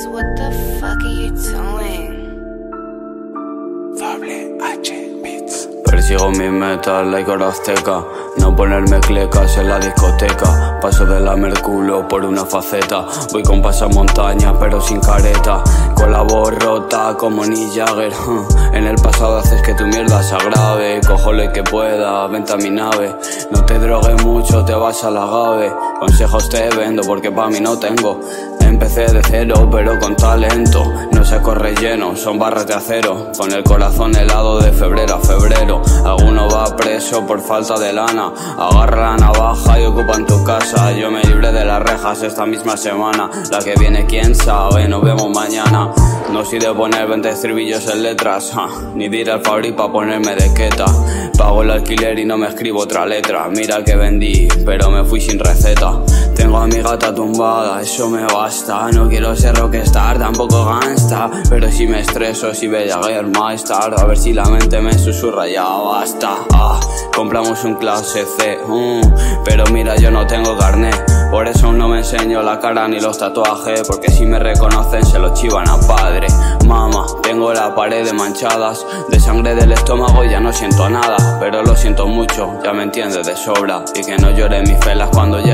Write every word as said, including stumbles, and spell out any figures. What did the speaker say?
Cause what the fuck are you doing? Doble H Beats. Persigo mi meta, like oro azteca. No ponerme clecas en la discoteca. Paso de la Merculo por una faceta. Voy con pasamontaña pero sin careta. Con la voz rota como Nick Jagger. En el pasado haces que tu mierda se agrave. Cojo lo que pueda, vente a mi nave. No te drogues mucho, te vas a la agave. Consejos te vendo porque pa' mí no tengo. Empecé de cero pero con talento. No saco relleno, son barras de acero. Con el corazón helado de febrero a febrero. Alguno va preso por falta de lana. Agarra la navaja y ocupan tu casa. Yo me libré de las rejas esta misma semana. La que viene quién sabe, nos vemos mañana. No soy de poner veinte estribillos en letras, ja, ni de ir al Fabri pa' ponerme de queta. Pago el alquiler y no me escribo otra letra. Mira que vendí, pero me fui sin receta. Tengo a mi gata tumbada, eso me basta. No quiero ser rockstar, tampoco gangsta. Pero si me estreso, si bella Maestar. A ver si la mente me susurra, ya basta. ah, Compramos un clase C, uh, pero mira yo no tengo carné. Por eso no me enseño la cara ni los tatuajes. Porque si me reconocen se los chivan a padre. Mama, tengo la pared de manchadas. De sangre del estómago ya no siento nada. Pero lo siento mucho, ya me entiendes de sobra. Y que no llore mis felas cuando llegue